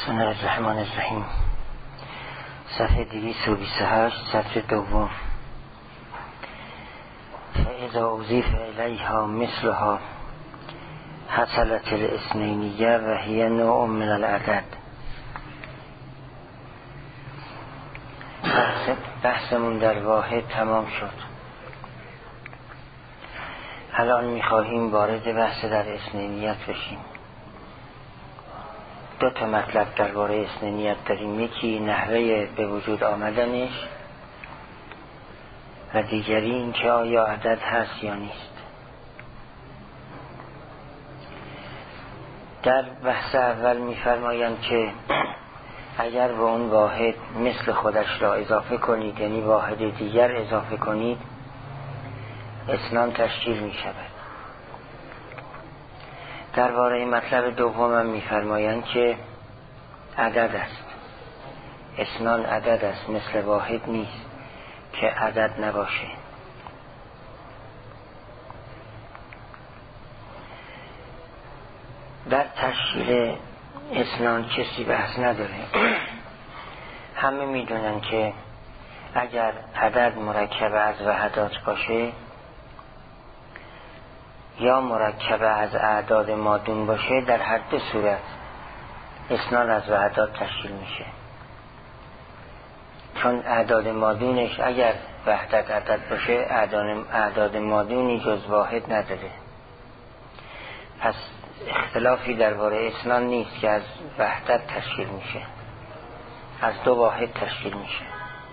بسم الله الرحمن الرحیم. صفحه 228 سطر دوم. فاذا اضیف الیها مثلها حصلت الاثنینیه و هی نوع من العدد. بحثمون در واحد تمام شد. الان میخواهیم وارد بحث در اثنینیت بشیم. دو تا مطلب درباره اثنینیت داریم، یکی نحوه به وجود آمدنش و دیگری این که آیا عدد هست یا نیست. در بحث اول میفرمایند که اگر به اون واحد مثل خودش را اضافه کنید، یعنی واحد دیگر اضافه کنید، اثنان تشکیل می شود. درباره مطلب دوم هم میفرمایند که عدد است، اثنان عدد است، مثل واحد نیست که عدد نباشه. در تشکیل اثنان کسی بحث نداره. همه میدونن که اگر عدد مرکب از وحدات باشه یا مرکب از اعداد مادون باشه، در هر دو صورت اثنان از وحدات تشکیل میشه، چون اعداد مادونش اگر وحدت عدد باشه اعداد مادونی جز واحد نداره. پس اختلافی درباره اثنان نیست که از وحدت تشکیل میشه، از دو واحد تشکیل میشه.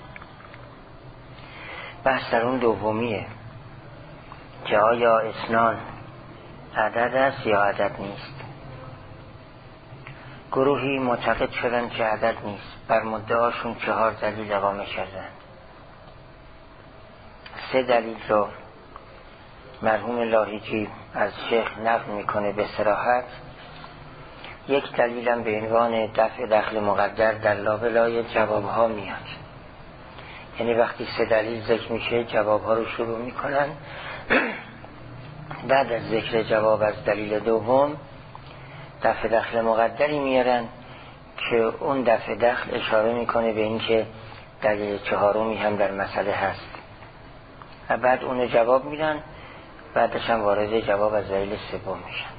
بحث در اون دومیه که آیا اثنان عدد است یا عدد نیست. گروهی معتقد شدن که عدد نیست، بر مدعاشون 4 دلیل اقامه کردن. 3 دلیل رو مرحوم لاهیجی از شیخ نقل میکنه به صراحت. یک دلیلم به عنوان دفع دخل مقدر در لابلای جوابها میاد، یعنی وقتی 3 دلیل ذکر میشه جوابها رو شروع میکنن. بعد از ذکر جواب از دلیل دوم دفع دخل مقدری میارن که اون دفع دخل اشاره میکنه به این که دلیل 4می هم در مسئله هست و بعد اونو جواب میدن، بعدش هم وارد جواب از دلیل سوم میشن.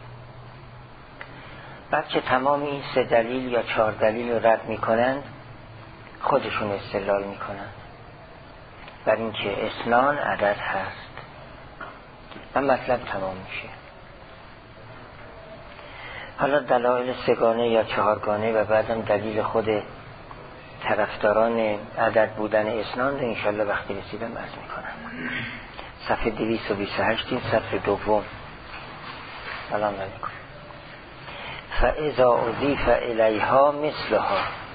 بعد که تمام این 3 دلیل یا 4 دلیل رو رد میکنن، خودشون استدلال میکنن بر این که اثنان عدد هست و مطلب تمام میشه. حالا دلایل 3گانه یا 4گانه و بعدم دلیل خود طرفداران عدد بودن اثنان رو انشالله وقتی رسیدم عرض میکنم. صفحه 228 صفحه دوم. سلام علیکم. فاذا اضیف الیها مثلها،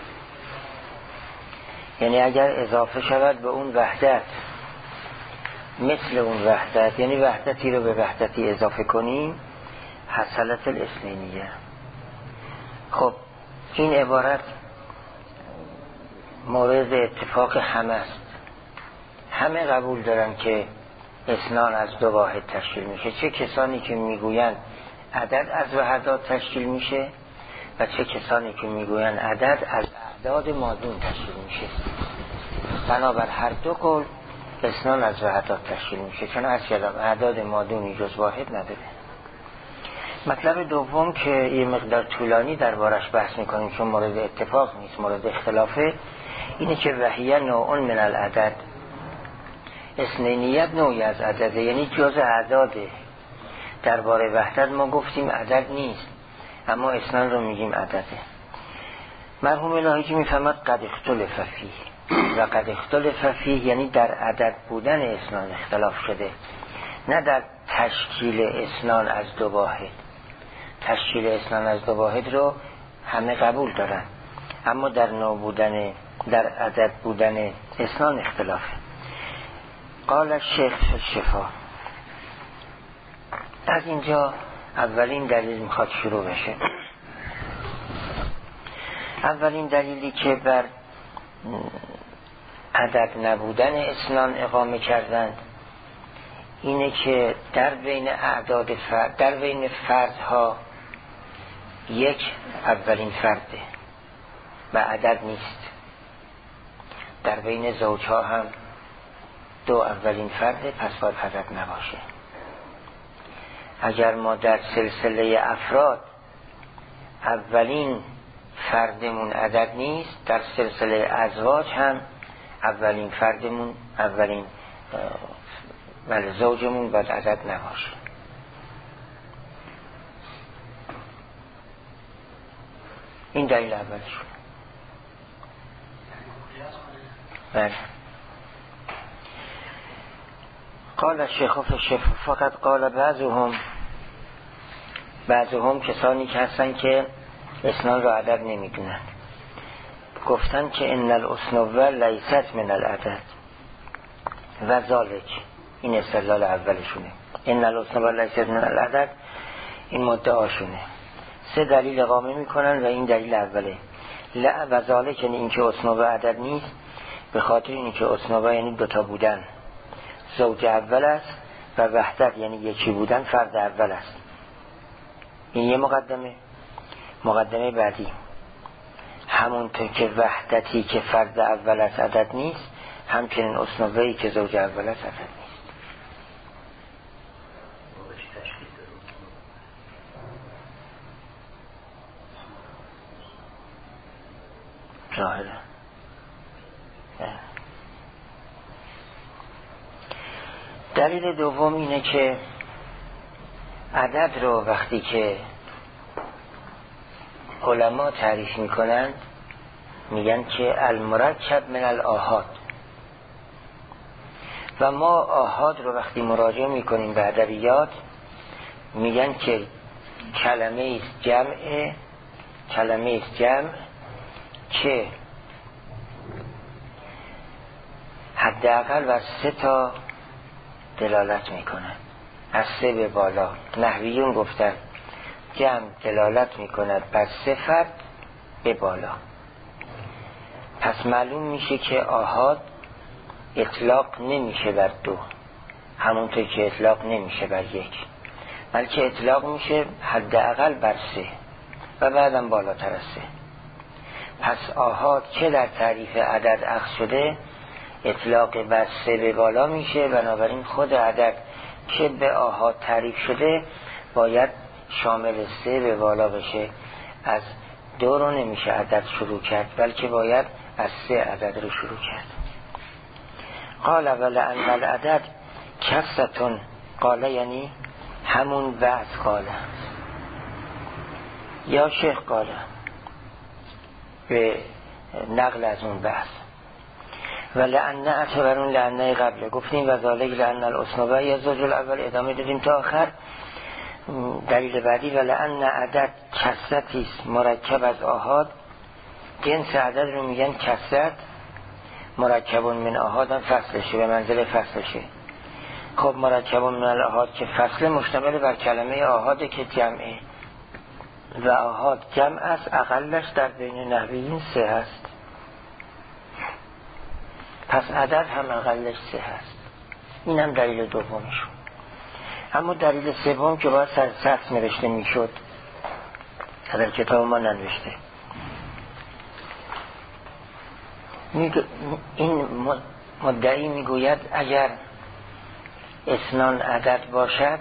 یعنی اگر اضافه شود به اون وحدت مثل اون وحدت، یعنی وحدتی رو به وحدتی اضافه کنیم، حصلت الاثنینیه. خب این عبارت مورد اتفاق همه است، همه قبول دارن که اثنان از دو واحد تشکیل میشه، چه کسانی که میگوین عدد از وحدات تشکیل میشه و چه کسانی که میگوین عدد از اعداد مادون تشکیل میشه. بنابر هر دو قول اثنان از وحدات تشکیل میشه، چون از کلام اعداد مادونی جز واحد نداره. مطلب دوم که یه مقدار طولانی دربارش بحث میکنیم چون مورد اتفاق نیست، مورد اختلافه، اینه که وحیه نوع من العدد، اثنینیت نوعی از عدده، یعنی جز اعداده. درباره وحدت ما گفتیم عدد نیست، اما اثنان رو میگیم عدده. مرحوم لاهیجی میفهمد قد اختلف فیه و قد اختلف فیه یعنی در عدد بودن اثنان اختلاف شده، نه در تشکیل اثنان از دو واحد. تشکیل اثنان از دو واحد رو همه قبول دارن، اما در نوع بودن، در عدد بودن اثنان اختلافه. قال الشیخ فی الشفا. از اینجا اولین دلیل میخواد شروع بشه. اولین دلیلی که بر عدد نبودن اثنان اقامه کردند اینه که در بین اعداد در بین فردها یک اولین فرده و عدد نیست. در بین زوجها هم 2 اولین فرد، پس باید عدد نباشه. اگر ما در سلسله افراد اولین فردمون عدد نیست، در سلسله ازواج هم اولین فردمون، اولین زوجمون باید عدد نباشه. این دلیل اولشون. بله. قال الشیخ فقط قال بعضهم کسانی که هستن که اسنان رو عدد نمیدونن، گفتن که ان الاسنوه لیست من العدد و ذالک، این استدلال اولشونه. ان الاسنوه لیست من العدد، این مدعاشونه. 3 دلیل اقامه میکنن و این دلیل اوله. لا و ذالک یعنی این که اسنوه عدد نیست، به خاطر اینی که اسنوه یعنی 2 تا بودن، زوج اول است، و وحدت یعنی یکی بودن، فرد اول است. این یه مقدمه بعدی، همونطور که وحدتی که فرد اول است عدد نیست، همچنین اسنوه‌ای که زوج اول است عدد نیست. ظاهره. دلیل دوم اینه که عدد رو وقتی که علما تعریف میکنن میگن که المرکب من الآحاد، و ما آحاد رو وقتی مراجعه میکنیم به ادبیات میگن که کلمه است جمع که حداقل بر 3 تا دلالت میکنه، از 3 به بالا. نحویون گفتن جمع دلالت میکند بر 3 فرد به بالا. پس معلوم میشه که آحاد اطلاق نمیشه بر 2، همونطور که اطلاق نمیشه بر 1، بلکه اطلاق میشه حداقل بر 3 و بعدم بالاتر از 3. پس آحاد که در تعریف عدد اخذ شده اطلاق بر 3 به بالا میشه، بنابراین خود عدد که به آحاد تعریف شده باید شامل 3 به بالا بشه. از 2 رو نمیشه عدد شروع کرد، بلکه باید از 3 عدد رو شروع کرد. قال ولعن العدد کستون، قال یعنی همون وعد قاله یا شیخ قاله، به نقل از اون بحث. و لعنه اعتبرون لعنه قبله گفتیم و ذالک لعن الاسنوه یا زوج الاول، ادامه دادیم تا آخر. دلیل بعدی و لعنه عدد کسرتیست مرکب از آحاد، جنس عدد رو میگن کسرت، مرکبون من آحاد هم فصلشه، به منزل فصلشه. خب مرکبون من الآحاد که فصل مشتمل بر کلمه آحاده که جمعه، و آحاد جمع است، اقلش در بین نحویین 3 هست. پس عدد هم اقلش 3 هست. این هم دلیل دومشون. اما دلیل سوم که باید سر سخت نوشته میشد، در کتاب ما ننوشته. این مدعی میگوید اگر اسنان عدد باشد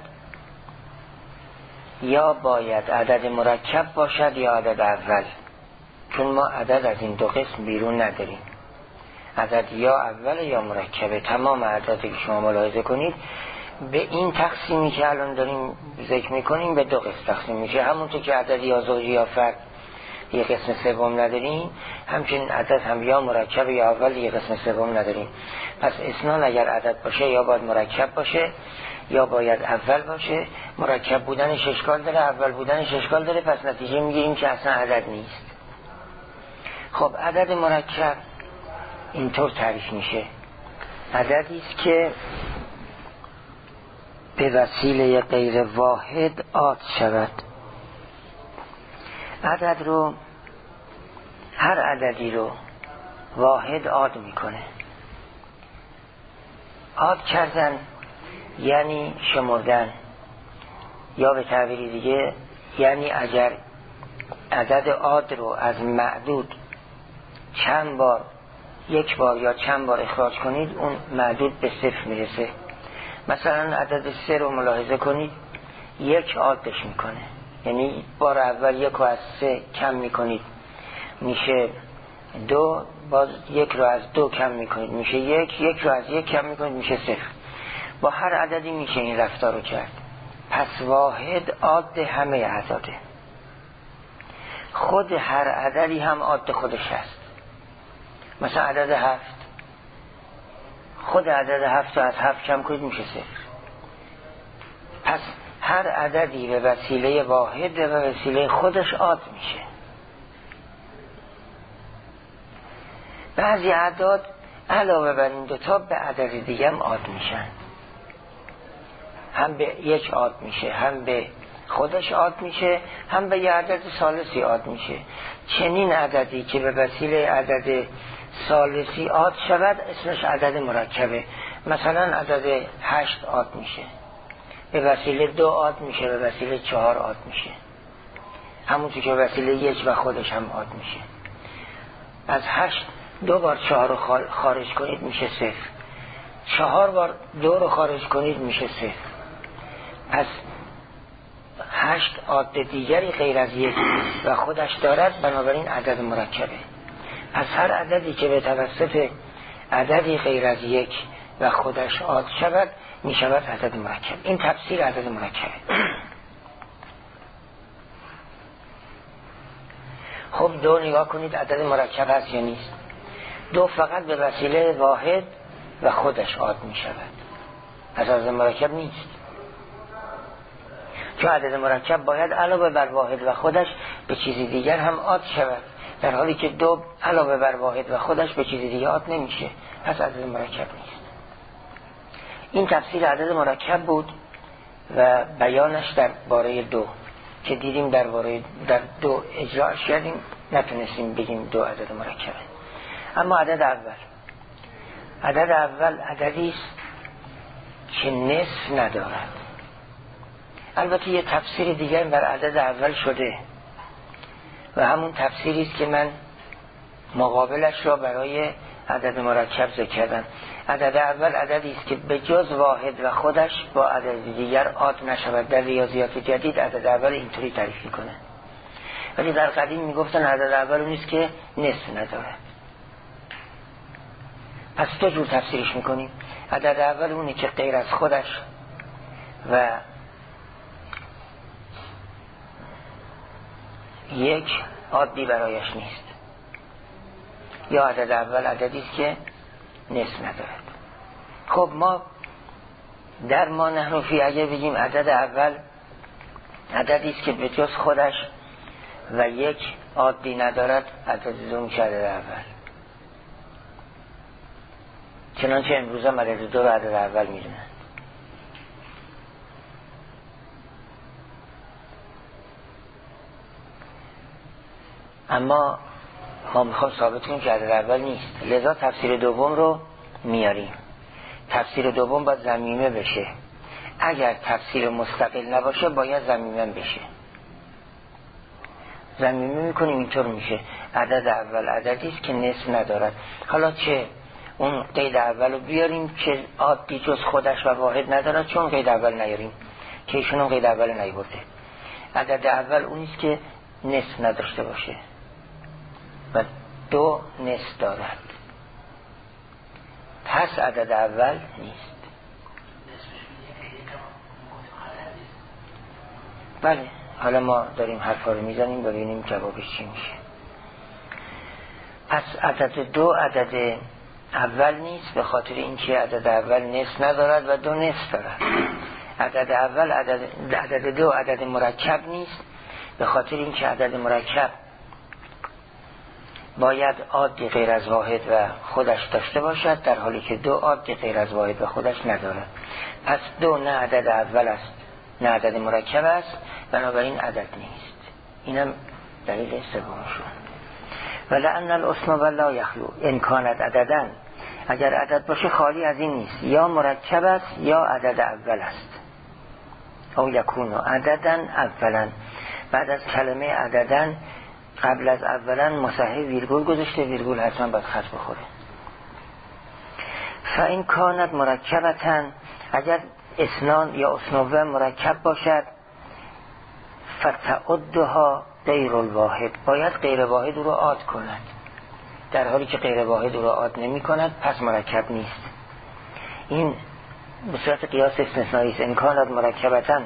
یا باید عدد مرکب باشد یا عدد اول، چون ما عدد از این 2 قسم بیرون نداریم. عدد یا اول یا مرکبه. تمام عددی که شما ملاحظه کنید به این تقسیمی که الان داریم ذکر میکنیم به 2 قسم تقسیم میشه. همونطور که عدد یا زوج یا فرد یه قسم سوم نداریم، همچنین عدد هم یا مرکب یا اول یه قسم سوم نداریم. پس اسنان اگر عدد باشه یا باید مرکب باشه یا باید اول باشه. مرکب بودنش اشکال داره، اول بودنش اشکال داره، پس نتیجه میگیریم که اصلا عدد نیست. خب عدد مرکب اینطور تعریف میشه: عددی است که به وسیله غیر واحد عاد شود. عدد رو، هر عددی رو واحد عاد میکنه. عاد کردن یعنی شمردن، یا به تعبیر دیگه یعنی اگر عدد عاد رو از معدود چند بار، یک بار یا چند بار اخراج کنید اون معدود به 0 میرسه. مثلا عدد 3 رو ملاحظه کنید، 1 عادش میکنه، یعنی بار اول 1 رو از 3 کم میکنید میشه 2، باز 1 رو از 2 کم میکنید میشه 1، 1 رو از 1 کم میکنید میشه 0. با هر عددی میشه این رفتار رو کرد. پس واحد عاد همه اعداده، خود هر عددی هم عاد خودش هست. مثلا عدد 7، خود عدد 7 رو از 7 کم کنید میشه 0. پس هر عددی به وسیله واحد و وسیله خودش عاد میشه. بعضی اعداد علاوه بر این دوتا به عدد دیگه هم عاد میشن، هم به 1 عاد میشه، هم به خودش عاد میشه، هم به یه عدد ثالثی عاد میشه. چنین عددی که به وسیله عدد ثالثی عاد شود اسمش عدد مرکبه. مثلا عدد 8 عاد میشه، به وسیله 2 عاد میشه، به وسیله 4 عاد میشه، همونطور که به وسیله 1 و خودش هم عاد میشه. از 8 2 بار 4 رو خارج کنید میشه 0، 4 بار 2 رو خارج کنید میشه 0. پس 8 عاد دیگری غیر از 1 و خودش دارد، بنابراین عدد مرکبه. پس هر عددی که به توسط عددی غیر از 1 و خودش عاد شود می شود عدد مرکب. این تفسیر عدد مرکبه. خب 2 نگاه کنید عدد مرکب هست یا نیست. 2 فقط به وسیله واحد و خودش عاد می شود، از عدد مرکب نیست. چون عدد مرکب باید علاوه بر واحد و خودش به چیزی دیگر هم عاد شود، در حالی که 2 علاوه بر واحد و خودش به چیزی دیگر عاد نمیشه، پس عدد مرکب نیست. این تفسیر عدد مرکب بود و بیانش در باره 2 که دیدیم در 2 اجراش کردیم، نتونستیم بگیم 2 عدد مرکبه. اما عدد اول عددی است که نصف ندارد. البته یه تفسیر دیگر بر عدد اول شده و همون تفسیری است که من مقابلش را برای عدد مرکب ذکر کردم. عدد اول عددی است که به جز واحد و خودش با عدد دیگر عاد نشود. در ریاضیات جدید عدد اول اینطوری تعریف میکنه، ولی در قدیم میگفتن عدد اول اون است که نصف ندارد. پس 2 جور تفسیرش میکنیم. عدد اول اونی که غیر از خودش و 1 عادی برایش نیست، یا عدد اول عددی است که نصف ندارد. خب ما در ما نحنفی اگه بگیم عدد اول عددی است که به جز خودش و 1 عادی ندارد، عدد 2 میشه عدد اول. چنانچه امروز هم عدد 2 رو عدد اول میدونن. اما ما میخوام ثابت کنیم که عدد اول نیست، لذا تفسیر دوم رو میاریم. تفسیر دوم باید ضمیمه بشه. اگر تفسیر مستقل نباشه باید ضمیمه بشه. ضمیمه میکنیم اینطور میشه عدد اول عددی است که نصف ندارد. حالا چه اون قید اول رو بیاریم که عادی جز خودش و واحد ندارد، چون قید اول نیاریم که ایشون هم قید اول نیورده. عدد اول اونیست که نصف نداشته باشه و 2 نصف دارد، پس عدد اول نیست. بله، حالا ما داریم حرفا رو میزنیم ببینیم جوابش چی میشه. پس عدد 2 عدد اول نیست، به خاطر اینکه عدد اول نصف ندارد و 2 نصف دارد. عدد 2 عدد مرکب نیست، به خاطر اینکه عدد مرکب باید عادی غیر از واحد و خودش داشته باشد، در حالی که 2 عادی غیر از واحد و خودش ندارد. پس 2 نه عدد اول است نه عدد مرکب است، بنابراین عدد نیست. اینم دلیل سومشون. ولأن الاسم لا یخلو ان کانت عددن، اگر عدد باشه خالی از این نیست، یا مرکب است یا عدد اول است. او یکونو عددن اولا، بعد از کلمه عددن قبل از اولا مصحح ویرگول گذاشته، ویرگول حتما باید خط بخوره. فاین کانت مرکبتاً، اگر اسنان یا اسنوه مرکب باشد، فتعدها غیر الواحد، باید غیر واحد رو عاد کند. در حالی که غیر واحد رو عاد نمی کند پس مرکب نیست. این به صورت قیاس استثنایی است. ان کانت مرکبتاً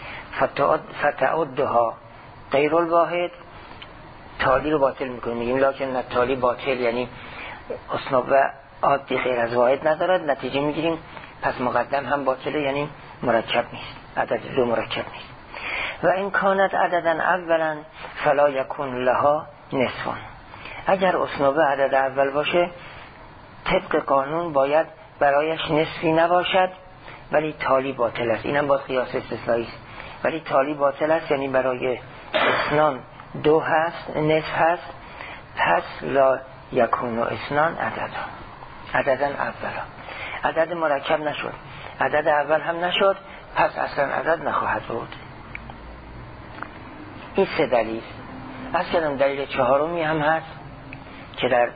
فتعدها غیر الواحد، تالی رو باطل میکنیم، میگیم لکن تالی باطل، یعنی اسنوه عادی غیر از واحد ندارد، نتیجه میگیریم پس مقدم هم باطله، یعنی مرکب نیست، عدد دو مرکب نیست. و این کانت عددا اولا فلا یکون لها نصفان، اگر اسنوه عدد اول باشه طبق قانون باید برایش نصفی نباشد، ولی تالی باطل است. اینم با قیاس استثنایی است، ولی تالی باطل است، یعنی برای اسنان دو هست، نصف هست، پس لا یکون اسنان عددا اولا، عدد مرکب نشد، عدد اول هم نشد، پس اصلا عدد نخواهد بود. این سه دلیل. از کردم دلیل چهارمی هم هست که در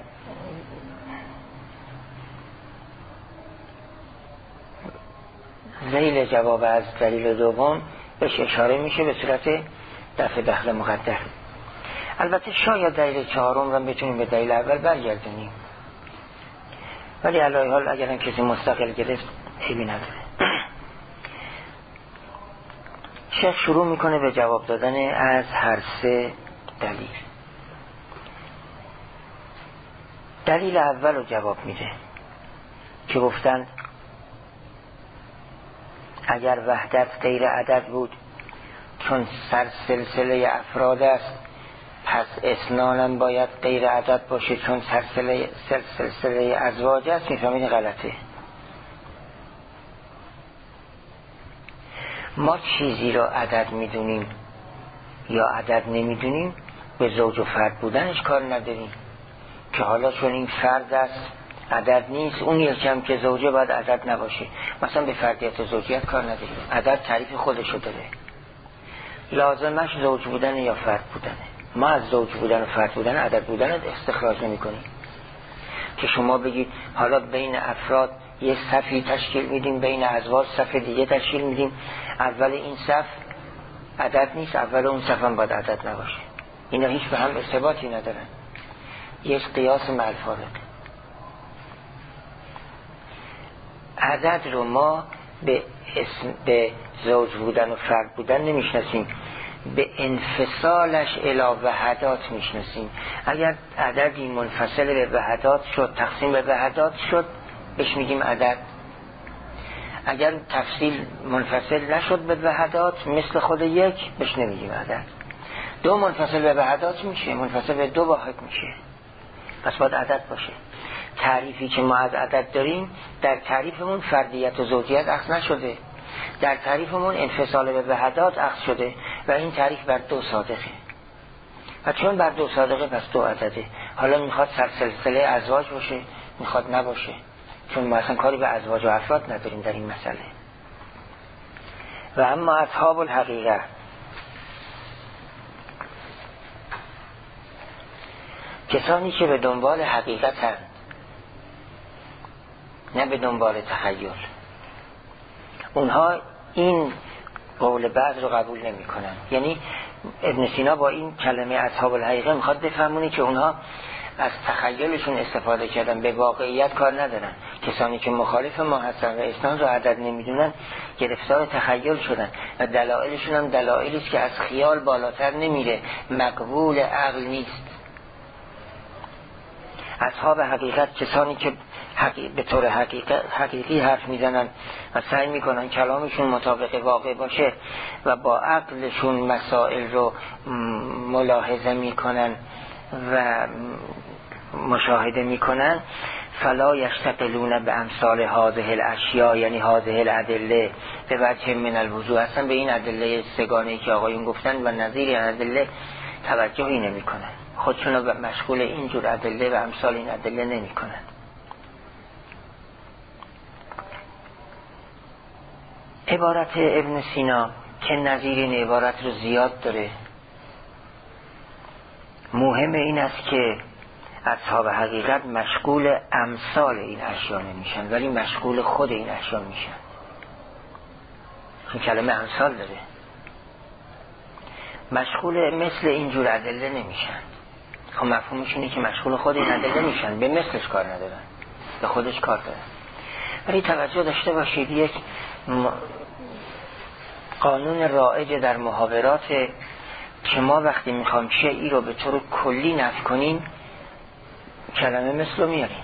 ذیل جواب از دلیل دوم بهش اشاره میشه به صورت دفع دخل مقدر. البته شاید دلیل چهارم رو بتونیم به دلیل اول برگردونیم، ولی علی حال اگر کسی مستقل گرفت عیبی نداره. شیخ شروع میکنه به جواب دادن از هر سه دلیل. دلیل اول رو جواب میده که گفتند اگر وحدت غیر عدد بود، چون سر سلسله افراد است، پس اسنانم باید غیر عدد باشه، چون سلسله ازواج است. میفهمید غلطه. ما چیزی را عدد میدونیم یا عدد نمیدونیم، به زوج و فرد بودنش کار نداریم، که حالا چون این فرد است عدد نیست، اون یکم که زوجه باید عدد نباشه. مثلا به فردیت و زوجیت کار نداریم، عدد تعریف خودشو داره، لازمش زوج بودن یا فرد بودنه. ما از زوج بودن و فرد بودن عدد بودن استخراج نمی کنیم که شما بگید حالا بین افراد یه صفی تشکیل میدیم، بین ازواج صف دیگه تشکیل میدیم، اول این صف عدد نیست، اول اون صف هم باید عدد نباشه. اینا هیچ به هم ارتباطی ندارن، یه قیاس مع الفارق. عدد رو ما به زوج بودن و فرد بودن نمیشناسیم، به انفصالش الی وحدات میشناسیم. اگر عددی منفصل به وحدات شد، تقسیم به وحدات شد، بهش میگیم عدد. اگر تفصیل منفصل نشد به وحدات مثل خود یک، بهش نمیگیم عدد. دو منفصل به وحدات میشه، منفصل به دو واحد میشه، پس باید عدد باشه. تعریفی که ما از عدد داریم در تعریفمون فردیت و زوجیت اخذ نشده، در تعریفمون انفصال به وحدات اخذ شده و این تعریف بر دو صادقه، و چون بر دو صادقه پس دو عدده. حالا میخواد سلسله ازواج باشه، میخواد نباشه، چون ما اصلا کاری به ازواج و افراد نداریم در این مسئله. و اما اصحاب الحقیقه، کسانی که به دنبال حقیقتند نه به دنبال تخیل، اونها این قول بعض رو قبول نمی کنن. یعنی ابن سینا با این کلمه اصحاب الحقیقه میخواد بفهمونه که اونها از تخیلشون استفاده کردن، به واقعیت کار ندارن. کسانی که مخالف ما هستن و اسنان رو عدد نمیدونن گرفتار تخیل شدن و دلایلشون هم دلایلی است که از خیال بالاتر نمیره، مقبول عقل نیست. اصحاب حقیقت کسانی که به طور حقیقی حرف میزنن و سعی میکنن کلامشون مطابق واقع باشه و با عقلشون مسائل رو ملاحظه میکنن و مشاهده میکنن. فلا یشتغلون به امثال هذه الاشیاء، یعنی هذه الادله به وجه من الوضوح، هستن به این ادله سگانه‌ای که آقایون گفتن و نظیر این ادله توجهی نمیکنن، خودشون رو مشغول اینجور ادله و امثال این ادله نمیکنن. عبارت ابن سینا که نظیر این عبارت رو زیاد داره، مهم این است که اصحاب حقیقت مشغول امثال این اشیا نمیشن، ولی مشغول خود این اشیا میشن. این کلمه امثال داره. مشغول مثل اینجور ادله نمیشن. خب مفهومش اینه که مشغول خود این ادله میشن، به مثلش کار ندارن، به خودش کار دارن. ولی توجه داشته باشید، یک قانون رایج در محاورات که ما وقتی میخوام شیئی رو به طور کلی نفی کنیم کلمه مثل رو میاریم.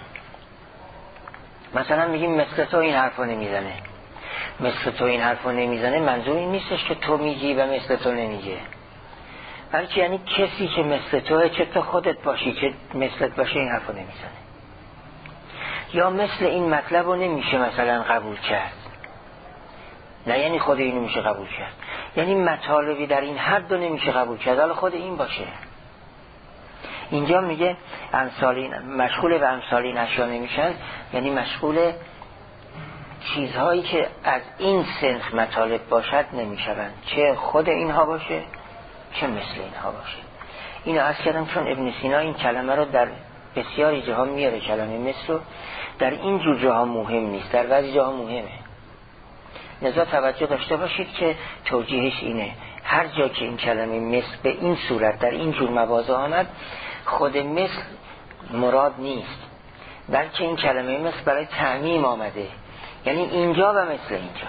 مثلا میگیم مثل تو این حرفو نمیزنه. مثل تو این حرفو نمیزنه منظور این نیستش که تو میگی و مثل تو نمیگه، بلکه یعنی کسی که مثل توه، چه تو خودت باشی چه مثلت باشه، این حرفو نمیزنه. یا مثل این مطلب رو نمیشه مثلا قبول کرد، نه یعنی خود اینو میشه قبول کرد، یعنی مطالبی در این حد رو نمیشه قبول کرد، حالا خود این باشه. اینجا میگه مشغول به امثالین اشیا نمیشن، یعنی مشغول چیزهایی که از این سنخ مطالب باشد نمیشوند، چه خود اینها باشه چه مثل اینها باشه. اینو عرض کردم چون ابن سینا این کلمه رو در بسیاری جاها میاره، کلمه مثل رو در این جور جاها مهم نیست، در بعضی جاها مهمه. لذا توجه داشته باشید که توجیهش اینه، هر جا که این کلمه مثل به این صورت در این جور مواضع آمد، خود مثل مراد نیست، بلکه این کلمه مثل برای تعمیم آمده، یعنی اینجا و مثل اینجا.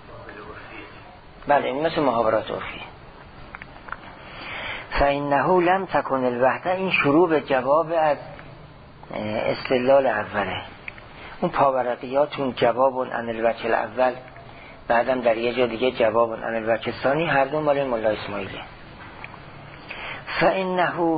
بله، این مثل محاورات عرفی. فإنه لم تكن الوحده، این شروع به جواب از استدلال اوله. اون پاورقیاتون جواب عن الوجه الاول، بعدم در یه جا دیگه جواب عن الوجه الثانی، هر دو مال مولا اسماعیله. فإنه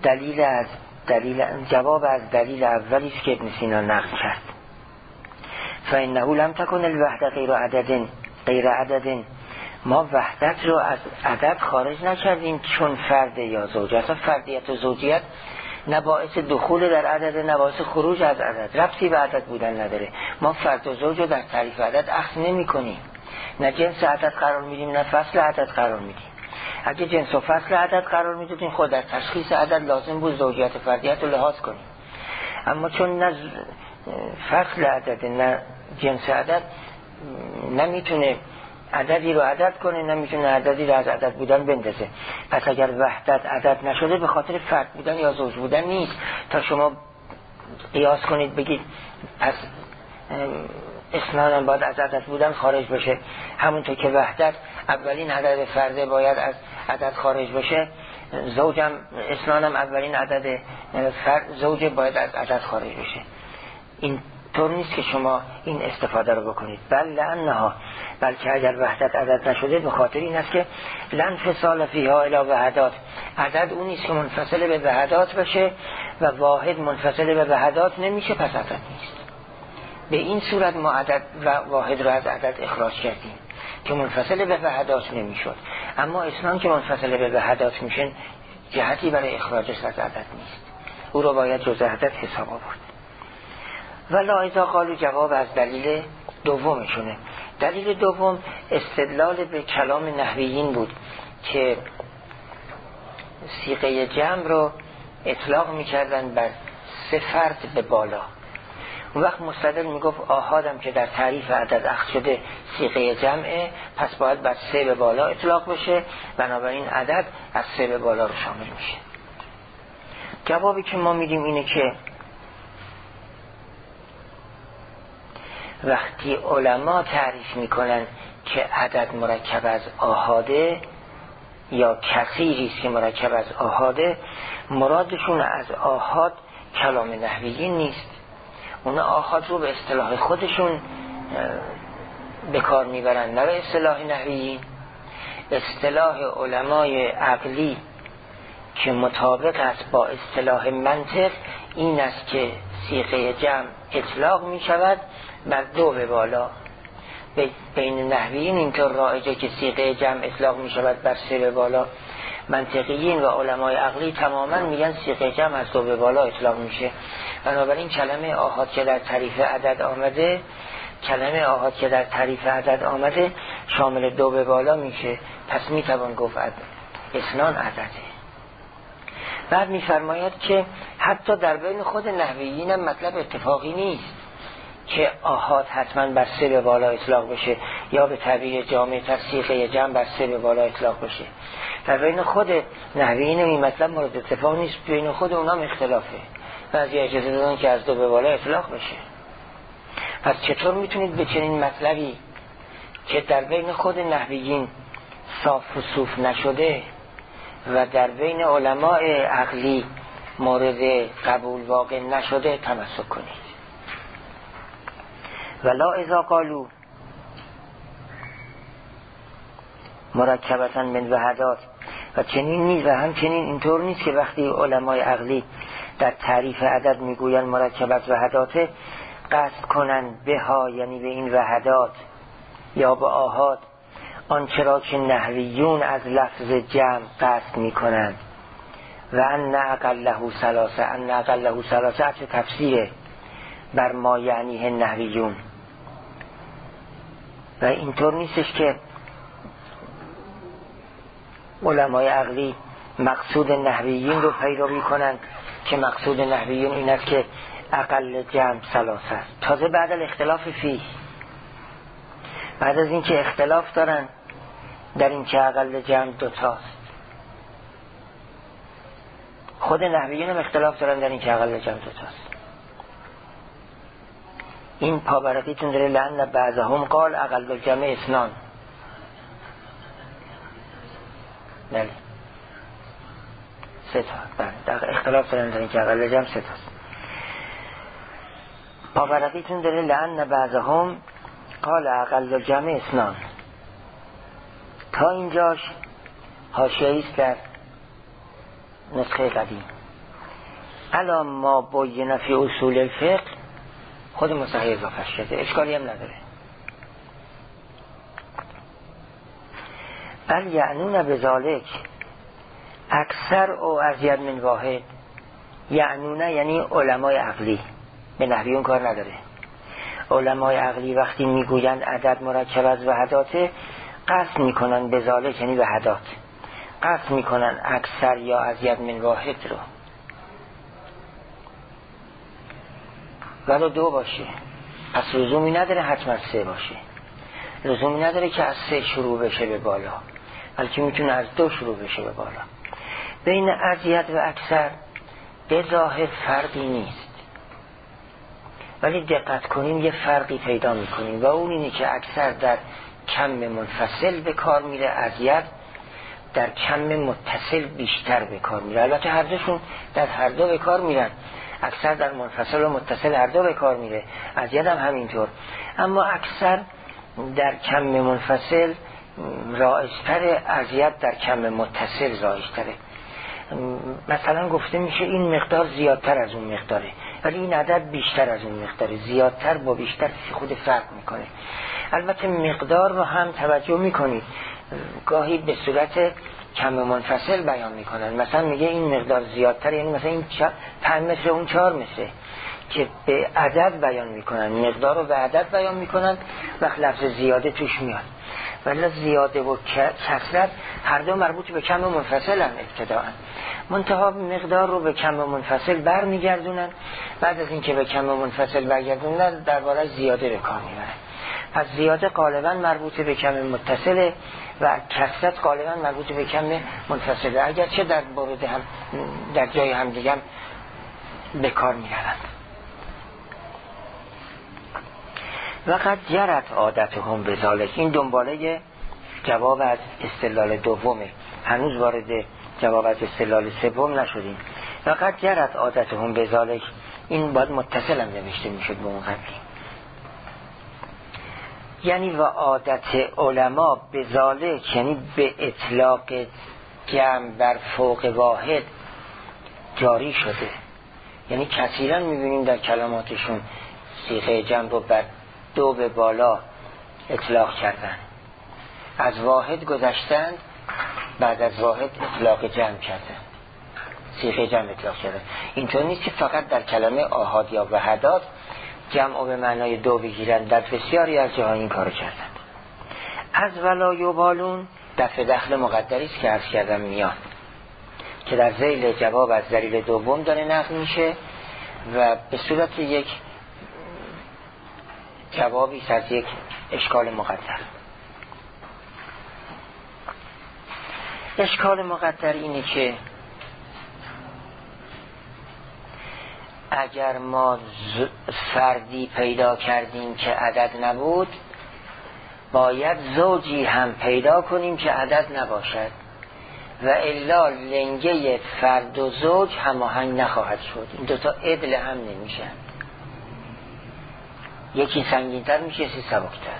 جواب از دلیل اولی است که ابن سینا نقل کرد. فإنه لم تكن الوحده غیر عدد، ما وحدت رو از عدد خارج نکردیم چون فرد یا زوج. اصلا فردیت و زوجیت نه باعث دخول در عدد نه باعث خروج از عدد، ربطی به عدد بودن نداره. ما فرد و زوج رو در تعریف عدد اخذ نمی کنیم، نه جنس عدد قرار میدیم نه فصل عدد قرار میدیم. اگه جنس و فصل عدد قرار میدادیم خود در تشخیص عدد لازم بود زوجیت و فردیت رو لحاظ کنیم، اما چون نه فصل عدد نه جنس عدد نمیتونه عددی رو عدد کنه، نمیتونه عددی رو از عدد بودن بندازه. پس اگر وحدت عدد نشده به خاطر فرد بودن یا زوج بودن نیست تا شما قیاس کنید بگید پس اسنانم باید از عدد بودن خارج بشه. همونطور که وحدت اولین عدد فرده باید از عدد خارج بشه، زوجم اسنانم اولین عدد زوج باید از عدد خارج بشه. این طور نیست که شما این استفاده رو بکنید، بلکه اگر وحدت عدد نشده به خاطر این است که لانفصال فیها الی وحدات، عدد اون نیست که منفصل به وحدات بشه و واحد منفصل به وحدات نمیشه، پس عدد نیست. به این صورت ما عدد و واحد رو از عدد اخراج کردیم که منفصل به وحدات نمیشد، اما اسنان که منفصل به وحدات میشن جهتی برای اخراجش از عدد نیست، او رو باید جزء عدد حساب آورد. ولا اذا قالوا جواب از دلیل دومشونه. دلیل دوم استدلال به کلام نحویین بود که صیغه جمع رو اطلاق میکردن بر 3 فرد به بالا. اون وقت مستدل میگفت آحادم که در تعریف عدد اخذ شده صیغه جمعه، پس باید بر 3 به بالا اطلاق بشه، بنابراین عدد از 3 به بالا رو شامل میشه. جوابی که ما میدیم اینه که وقتی علما تعریف میکنن که عدد مرکب از آحاده یا کثیری است که مرکب از آحاده، مرادشون از آحاد کلام نحویین نیست. اون آحاد رو به اصطلاح خودشون به کار میبرن، نه به اصطلاح نحویین. اصطلاح علمای عقلی که مطابق است با اصطلاح منطق این است که صیغه جمع اطلاق می شود بر 2 به بالا. بین نحویین اینطور رایجه که صیغه جمع اطلاق می شود بر 3 به بالا. منطقیین و علمای عقلی تماما میگن صیغه جمع از 2 به بالا اطلاق میشه. بنابراین کلمه آحاد که در تعریف عدد آمده شامل 2 به بالا میشه، پس میتوان گفت اسنان عدده. بعد میفرماید که حتی در بین خود نحویین هم مطلب اتفاقی نیست که آحاد حتما بر سه به بالا اطلاق بشه یا به تعبیر جامع تصدیق جمع بر سه به بالا اطلاق بشه. در بین خود نحویین این مطلب مورد اتفاق نیست، بین خود اونام اختلافه. بعضی اجازه دادن که از دو به بالا اطلاق بشه. پس چطور میتونید به چنین مطلبی که در بین خود نحویین صاف و صوف نشده و در بین علماء عقلی مورد قبول واقع نشده تمسک کنید؟ ولا اذا قالوا مرکبتاً من وحدات، و چنین نیست و همچنین اینطور نیست که وقتی علمای عقلی در تعریف عدد میگوین مرکبت وحداته قصد کنن به ها، یعنی به این وحدات یا به آحاد، آنچرا که نحویون از لفظ جمع قصد میکنن. و ان اقله ثلاثه، ان اقله ثلاثه چه تفسیره بر ما یعنیه نحویون. و اینطور نیستش که علمای عقلی مقصود نحویین رو پیروی کنند که مقصود نحویین این است که اقل جمع ثلاثه است. تازه بعد الاختلاف فیه، بعد از این که اختلاف دارن در این که اقل جمع دوتاست، خود نحویین هم اختلاف دارن در این که اقل جمع دوتاست. این پابرقیتون داره لعن بعضهم قال اقل جمع اثنان. بله سه تا، در اختلاف دارن در این که اقل جمع سه تاست. پابرقیتون داره لعن بعضهم قال اقل جمع اثنان. تا اینجاش حاشیه‌ای است در نسخه قدیم. الان ما بین فی اصول الفقه خود مصحح اضافه شده، اشکالی هم نداره. بل یعنون بذالک اکثر او ازید من واحد. یعنونه یعنی علمای عقلی، به نحویون کار نداره. علمای عقلی وقتی میگوین عدد مرکب از وحداته قصد میکنن بذالک یعنی وحدات، قصد میکنن اکثر یا ازید من واحد رو، ولو دو باشه. پس لزومی نداره حتما سه باشه، لزومی نداره که از سه شروع بشه به بالا، بلکه میتونه از دو شروع بشه به بالا. بین ازید و اکثر به ظاهر فرقی نیست، ولی دقت کنیم یه فرقی پیدا میکنیم و اون اینه که اکثر در کم منفصل به کار میره، ازید در کم متصل بیشتر به کار میره. البته هر دوشون در هر دو به کار میرن، اکثر در منفصل و متصل هر دو به کار میره، ازید هم همینطور. اما اکثر در کم منفصل رایج‌تره، ازید در کم متصل رایج‌تره. مثلا گفته میشه این مقدار زیادتر از اون مقداره، ولی این عدد بیشتر از اون مقداره. زیادتر با بیشتر خود فرق میکنه. البته مقدار رو هم توجه میکنید، گاهی به صورت کم منفصل بیان میکنن. مثلا میگه این مقدار زیادتر، یعنی مثلا این 5 متر اون 4 متره، که به عدد بیان میکنن، مقدار رو به عدد بیان میکنن وقت لفظ زیاده توش میاد. ولی زیاده و کثرت هر دو مربوط به کم منفصل هم ابتداءً، منتها مقدار رو به کم منفصل بر میگردونن، بعد از اینکه به کم منفصل برگردونن درباره زیاده به کار میبرن. پس زیاده غالبا مربوط به کم متصله و کثرت غالبا مربوط به کم منفصله، اگرچه در مورد هم در جای هم دیگه به کار میبرن. وقت جرت عادتهم بذالک، این دنباله جواب از استدلال دومه، هنوز وارد جواب از استدلال سوم نشدیم. وقت جرت عادتهم بذالک، این باید متصل هم نوشته میشد به اون قبلی، یعنی و عادت علما بذالک یعنی به اطلاق جمع بر فوق واحد جاری شده. یعنی کثیرا میبینیم در کلماتشون صیغه جمع رو بر دو به بالا اطلاق کردن، از واحد گذشتن، بعد از واحد اطلاق جمع کردن، صیغه جمع اطلاق کردن. اینطور نیست که فقط در کلمه آحاد یا وحدات جمع به معنای دو بگیرن، در بسیاری از جاها این کارو کردن. از ولا یبالون دفع دخل مقدری است که عرض کردم میاد. که در ذیل جواب از دلیل دوم داره نقل میشه و به صورت یک جوابی از یک اشکال مقدر. اشکال مقدر اینه که اگر ما فردی پیدا کردیم که عدد نبود، باید زوجی هم پیدا کنیم که عدد نباشد و الا لنگه فرد و زوج هماهنگ نخواهد شد. این دوتا عدل هم نمیشن، یکی سنگین‌تر میشه، یکی سبک‌تر.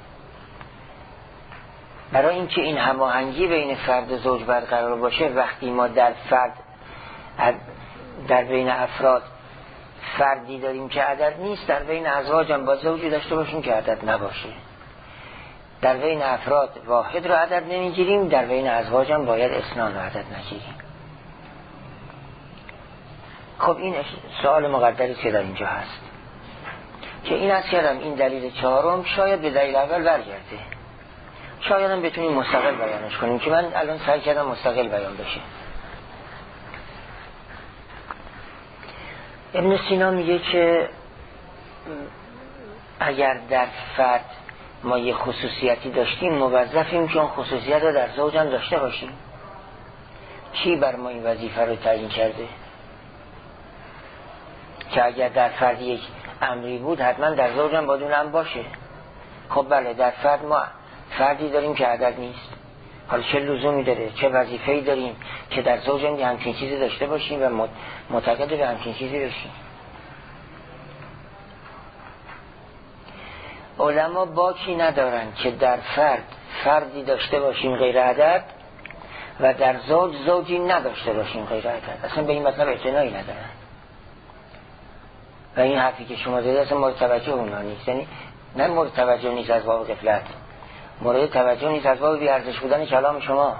برای اینکه این هماهنگی بین فرد و زوج برقرار باشه، وقتی ما در بین افراد فردی داریم که عدد نیست، در بین ازواج هم با زوجی داشته باشیم که عدد نباشه. در بین افراد واحد رو عدد نمیگیریم، در بین ازواج هم باید اثنان رو عدد نگیریم. خب این سوال مقدری که در اینجا هست که این از کردم این دلیل چهارم شاید به دلیل اول برگرده، شاید هم بتونیم مستقل بیانش کنیم که من الان سعی کردم مستقل بیان بشه. ابن سینا میگه که اگر در فرد ما یه خصوصیتی داشتیم، موظفیم که اون خصوصیت رو در زوج هم داشته باشیم. کی بر ما این وظیفه رو تعیین کرده؟ که اگر در فرد یک امری بود حتما در زوج هم باید اون هم باشه. خب بله، در فرد ما فردی داریم که عدد نیست، حالا چه لزومی داره، چه وظیفه‌ای داریم که در زوج هم همچین چیزی داشته باشیم و معتقد به همچین چیزی بشیم؟ علما باکی ندارن که در فردی داشته باشیم غیر عدد و در زوج زوجی نداشته باشیم غیر عدد. اصلا به این مطلب اعتنایی ندارن و این حرفی که شما زدید اصلا مورد توجه اونا نیست. یعنی نه مورد توجه نیست از باب غفلت، مورد توجه نیست از باب بی‌ارزش بودن کلام شما.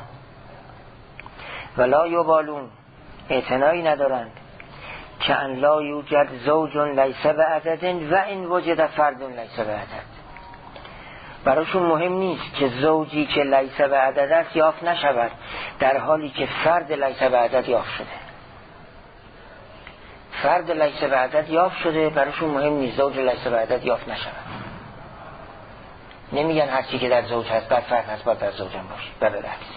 ولا یبالون، اعتنایی ندارند که ان لا یوجد زوج لیس بعدد و ان وجد فرد لیس بعدد. براشون مهم نیست که زوجی که لیس بعدد است یافت نشود در حالی که فرد لیس بعدد یافت شده. فرد لیس بعدد یافت شده، براشون مهم نیست زوج لیس بعدد یافت نشود. نمیگن هر چی که در زوج هست در فرد هست باید در زوج هم باشه، به بالعکس.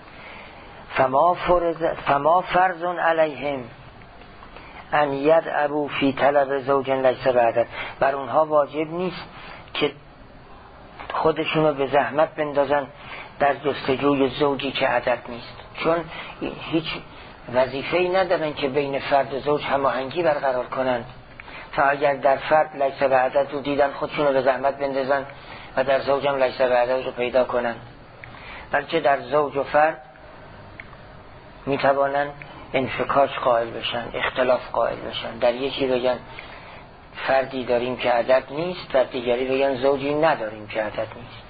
فما فرض علیهم ان یدعوا فی طلب زوج لیس بعدد. بر اونها واجب نیست که خودشونو به زحمت بندازن در جستجوی زوجی که عدد نیست، چون هیچ وظیفه‌ای ندارن که بین فرد و زوج هماهنگی برقرار کنن. تا اگر در فرد لیس بعدد رو دیدن خودشونو به زحمت بندازن و در زوج هم لیس بعدد رو پیدا کنن، بلکه در زوج و فرد میتوانن انفکاک قائل بشن، اختلاف قائل بشن. در یکی بگن فردی داریم که عدد نیست، در دیگری بگن زوجی نداریم که عدد نیست.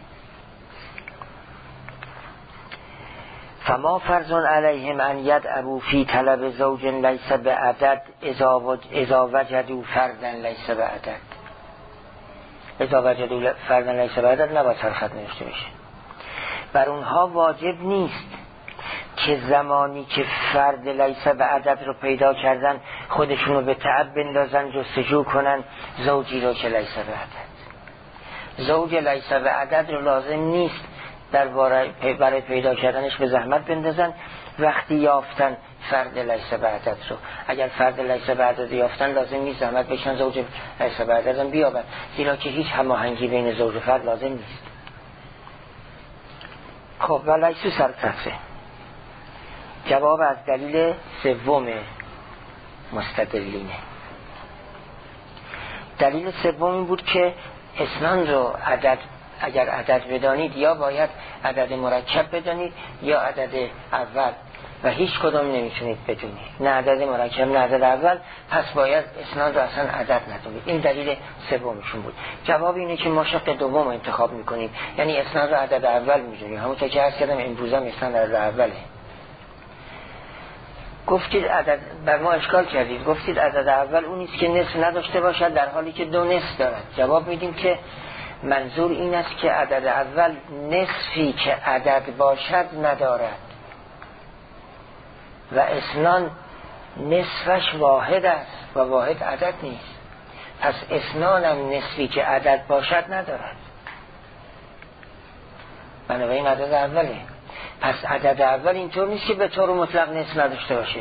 فما فرض علیهم ان یدعوا فی طلب زوج لیس بعدد اذا وجدوا فردا لیس بعدد. اذا وجدوا فردا لیس بعدد نباید سرخط نوشته بشه. بر اونها واجب نیست که زمانی که فرد لیس بعدد رو پیدا کردن خودشونو به تعب بندازن جستجو کنن زوجی رو که لیس بعدد. زوج لیس بعدد رو لازم نیست برای پیدا کردنش به زحمت بندازن وقتی یافتن فرد لیس بعدد رو. اگر فرد لیس بعدد یافتن لازم نیست زحمت بشن زوج لیس بعدد هم بیابن، زیرا که هیچ هماهنگی بین زوج و فرد لازم نیست. خب و لیسو سرکفه جواب از دلیل سوم مستدلینه. دلیل سوم این بود که اثنان رو اگر عدد بدانید یا باید عدد مرکب بدانید یا عدد اول و هیچ کدام نمیتونید بدونید، نه عدد مرکب نه عدد اول، پس باید اثنان رو اصلا عدد ندونید. این دلیل سومشون بود. جواب اینه که ما شق دوم رو انتخاب میکنیم، یعنی اثنان رو عدد اول میدونیم. همونطور که عرض کردم امروز هم اثنان عدد اوله. گفتید عدد بر ما اشکال کردید، گفتید عدد اول اونیست که نصف نداشته باشد در حالی که دو نصف دارد. جواب میدیم که منظور این است که عدد اول نصفی که عدد باشد ندارد. و اثنان نصفش واحد است و واحد عدد نیست. پس اثنان هم نصفی که عدد باشد ندارد، بنابراین عدد اوله. پس عدد اول اینطور نیست که به طور مطلق نصف نداشته باشه،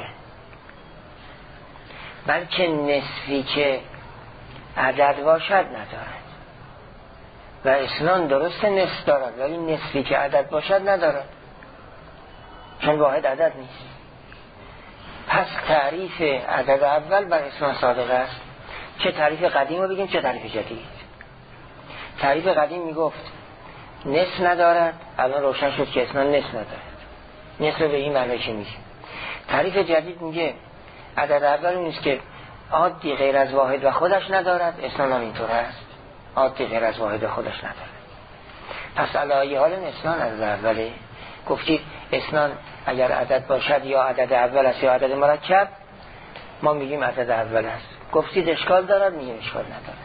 بلکه نصفی که عدد باشد ندارد. و اثنان درست نصف دارد ولی نصفی که عدد باشد ندارد، چون واحد عدد نیست. پس تعریف عدد اول بر اثنان صادق است. چه تعریف قدیم رو بگیم چه تعریف جدید. تعریف قدیم میگفت نصف ندارد، الان روشن شد که اثنان نصف ندارد. نصف به این معنی که میشه. تعریف جدید میگه عدد اول اون نیست که عادی غیر از واحد و خودش ندارد، اثنان هم اینطور است، عادی غیر از واحد و خودش ندارد. پس علی حال اثنان عدد اوله. گفتید اثنان اگر عدد باشد یا عدد اول است یا عدد مرکب، ما میگیم عدد اول است. گفتید اشکال دارد، میگیم اشکال ندارد.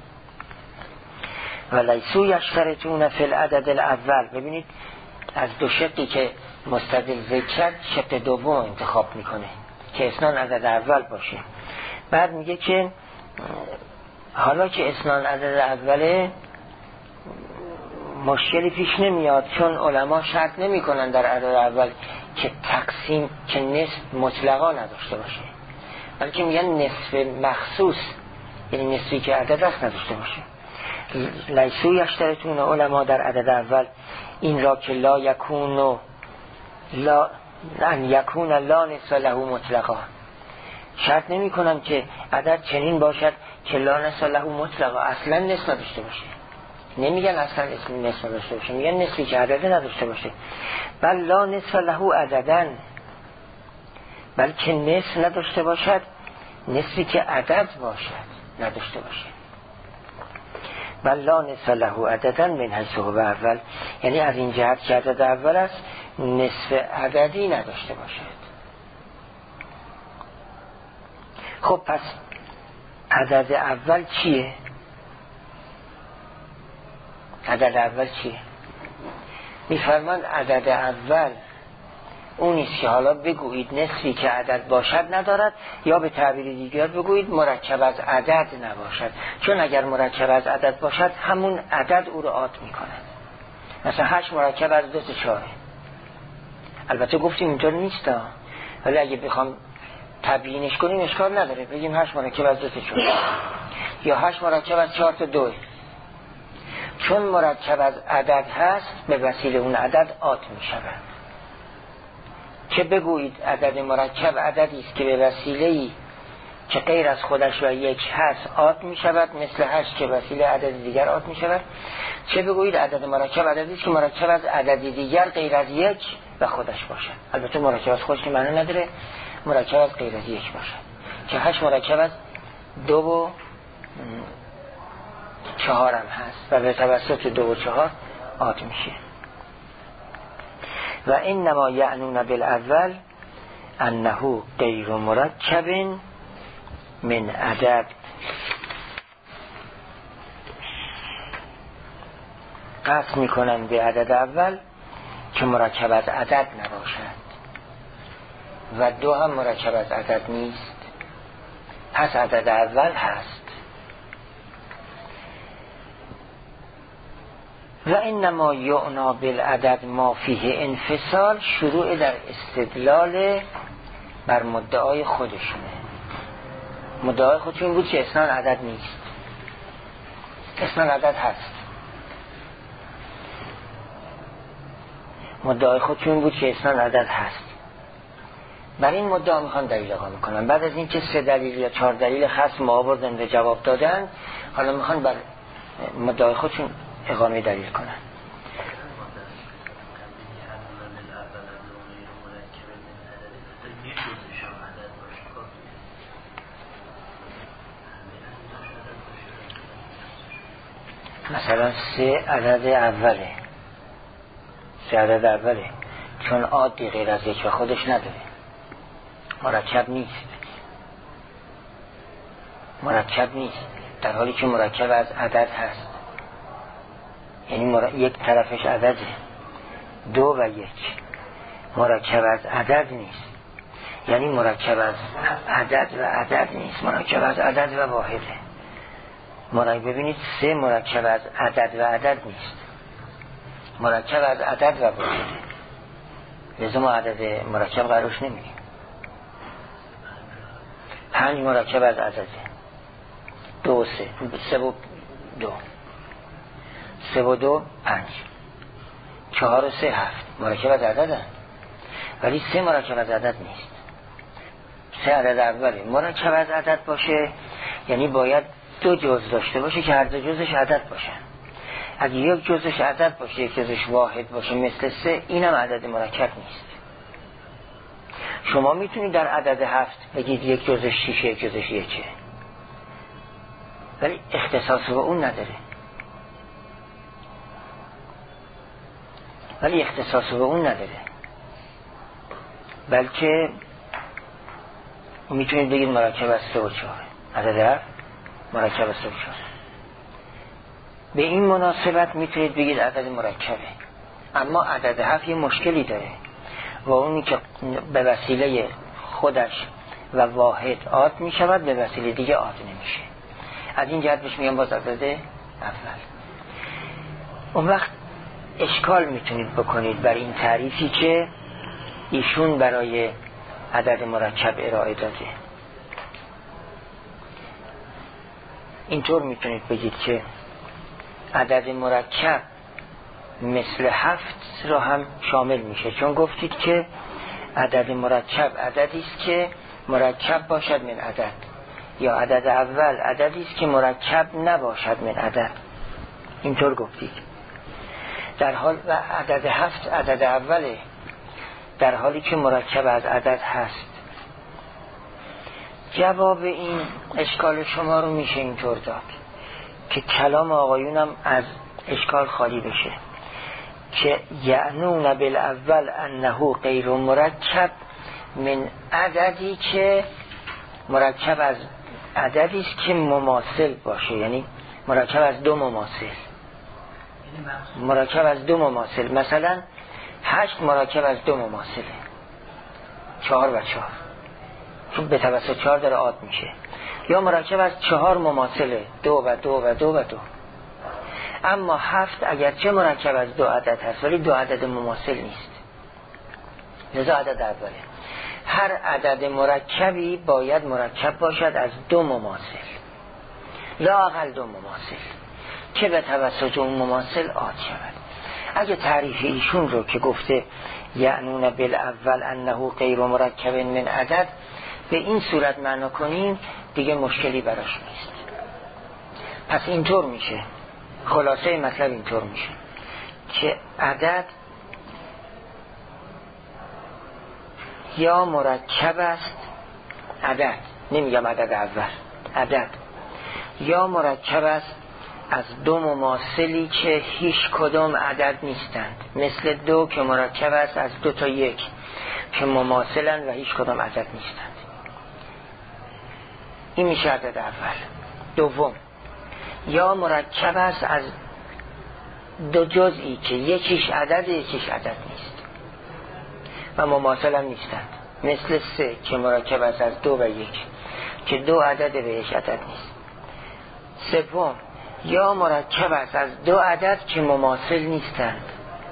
ولیسو یشترطون فی العدد الاول. ببینید از دو شقی که مستدل ذکر کرد، شق دوم انتخاب میکنه که اثنان عدد اول باشه. بعد میگه که حالا که اثنان عدد اوله مشکلی پیش نمیاد، چون علما شرط نمی کنن در عدد اول که تقسیم که نصف مطلقا نداشته باشه، بلکه میگن نصف مخصوص، یعنی نصفی که عدد است نداشته باشه. لیسو یشترطون علما در عدد اول این را که لا یکون لا نصف له مطلقا، شرط نمی کنن که عدد چنین باشد که لا نصف له مطلقا، اصلا نصف نداشته باشه. نمیگن اصلا اسم نصف نداشته باشه، میگن نصفی که عدد نداشته باشه. بل لا نصف له عددن، بلکه نصف نداشته باشد، نصفی که عدد باشد نداشته باشه. بل لا نصف له عددن من حیث هو اول، یعنی از این جهت که عدد اول است نصف عددی نداشته باشد. خب پس عدد اول چیه؟ عدد اول چیه؟ میفرماند عدد اول اونیست که حالا بگویید نصفی که عدد باشد ندارد، یا به تعبیر دیگر بگویید مرکب از عدد نباشد، چون اگر مرکب از عدد باشد همون عدد او رو عاد میکند. مثلا 8 مرکب از 2 تا 4. البته گفتیم اینطور نیست، ولی اگه بخوام تبیینش کنیم اشکال نداره، بگیم 8 مرکب از 2 تا 4 یا 8 مرکب از 4 تا 2. چون مرکب از عدد هست به وسیله اون عدد عاد می شود. که بگویید عدد مرکب عددی است که به وسیله‌ای که غیر از خودش و یک هست عاد می شود، مثل 8 که وسیله عدد دیگر عاد می شود. چه بگویید عدد مرکب عددی است که مرکب از عددی دیگر غیر از یک و خودش باشد. البته مرکب از خودش معنی نداره، مرکب از غیر از یک باشد، که 8 مرکب از 2 و 4 هم هست و به توسط 2 و 4 عاد میشه. و انما یعنون بالاول انه غیر مرکب من عدد. قصد میکنن به عدد اول که مرکب از عدد نباشد و 2 هم مرکب از عدد نیست، پس عدد اول هست. و انما یعنا بالعدد ما فیه انفصال، شروع در استدلال بر مدعای خودشونه. مدعای خودشون بود که اثنان عدد نیست، اثنان عدد هست. مدعای خودشون بود که اثنان عدد هست. بر این مدعا میخوان دلیل اقامه کنن. بعد از اینکه 3 دلیل یا 4 دلیل خصم آوردن و جواب دادن، حالا میخوان بر مدعای خودشون اقامه دلیل کنن. مثلا 3 عدد اوله، 3 عدد اوله چون عادی غیر از یک و خودش نداره، مرکب نیست، مرکب نیست، در حالی که مرکب از عدد هست. یعنی یک طرفش عدده، 2 و 1 مرکب از عدد نیست. یعنی مرکب از عدد و عدد نیست، مرکب از عدد و واحده. ببینید 3 مرکب از عدد و عدد نیست، مرکب از عدد و واحده. لذا ما عدد مرکب قراروش نمیگیم. 5 مرکب از عدده، 2 و 3 3 و 2 3 و 2 5 4 و 3 7 مرکب از عدد هم. ولی 3 مرکب از عدد نیست. 3 عدد اوله. مرکب از عدد باشه یعنی باید 2 جزء داشته باشه که هر دو جزش عدد باشن. اگه یک جزش عدد باشه یک جزش واحد باشه مثل 3، اینم عدد مرکب نیست. شما میتونید در عدد 7 بگید یک جزش 6 یک جزش 1، ولی اختصاص به اون نداره. بلکه میتونید بگید مرکب از 3 و 4. عدد 7 مرکب از 3 و 4. به این مناسبت میتونید بگید عدد مرکبه. اما عدد 7 یه مشکلی داره و اونی که به وسیله خودش و واحد عاد میشود، به وسیله دیگه عاد نمیشه. از این جهت بهش میگم باز عدد اول. اون وقت اشکال میتونید بکنید بر این تعریفی که ایشون برای عدد مرکب ارائه داده. اینطور میتونید بگید که عدد مرکب مثل 7 را هم شامل میشه، چون گفتید که عدد مرکب عددی است که مرکب باشد من عدد، یا عدد اول عددی است که مرکب نباشد من عدد. اینطور گفتید. در حال و عدد 7 عدد اوله، در حالی که مرکب از عدد هست. جواب این اشکال شما رو میشه اینطور داد که کلام آقایونم از اشکال خالی بشه که یعنون بالاول انه غیر مرکب من عددی که مرکب از عددی است که مماثل باشه، یعنی مرکب از 2 مماثل. مرکب از 2 مماثل، مثلا 8 مرکب از 2 مماثله، 4 و 4 چون به توسط 4 داره عاد میشه. یا مرکب از 4 مماثله، 2 و 2 و 2 و 2. اما 7 اگرچه مرکب از 2 عدد هست ولی 2 عدد مماثل نیست، لذا عدد اوله. هر عدد مرکبی باید مرکب باشد از 2 مماثل، لااقل 2 مماثل که به توسط اون مماثل عاد شود. اگه تعریف ایشون رو که گفته یعنون بالاول انه غیر مرکب من عدد به این صورت معنا کنیم، دیگه مشکلی براش نیست. پس اینطور میشه، خلاصه مطلب اینطور میشه که عدد یا مرکب است، عدد نمیگم عدد اول، عدد یا مرکب است از 2 مماثلی که هیچ کدام عدد نیستند، مثل 2 که مرکب است از 2 تا 1 که مماثلند و هیچ کدام عدد نیستند. این میشه عدد اول. دوم، یا مرکب است از 2 جزئی که یکیش عدد یکیش عدد نیست و مماثل هم نیستند، مثل 3 که مرکب است از 2 و 1 که 2 عدد و 1 عدد نیست. سوم، یا مرکب است از 2 عدد که مماثل نیستند،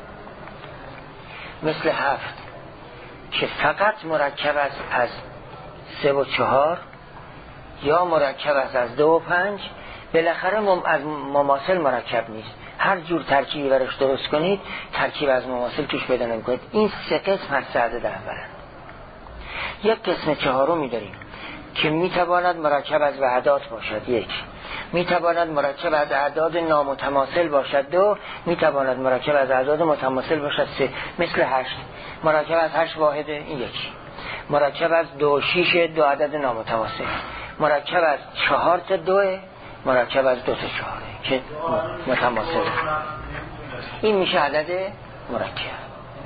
مثل 7 که فقط مرکب است از 3 و 4، یا مرکب است از 2 و 5. بالاخره از مماثل مرکب نیست. هر جور ترکیبی براش درست کنید ترکیب از مماثل توش پیدا نمی‌کنید. این 3 قسم از عدد اولند. یک قسم چهارمی داریم که میتواند مرکب از وحدات باشد، 1 میتواند مرکب از اعداد نامتماثل باشد، 2 میتواند مرکب از اعداد متماثل باشد، 3 مثل 8 مرکب از 8 واحده، این 1 مرکب از 2 و 6 2 عدد نامتماثل، مرکب از 4 تا 2 مرکب از 2 تا 4 که متماثل. این میشه عدد مرکب.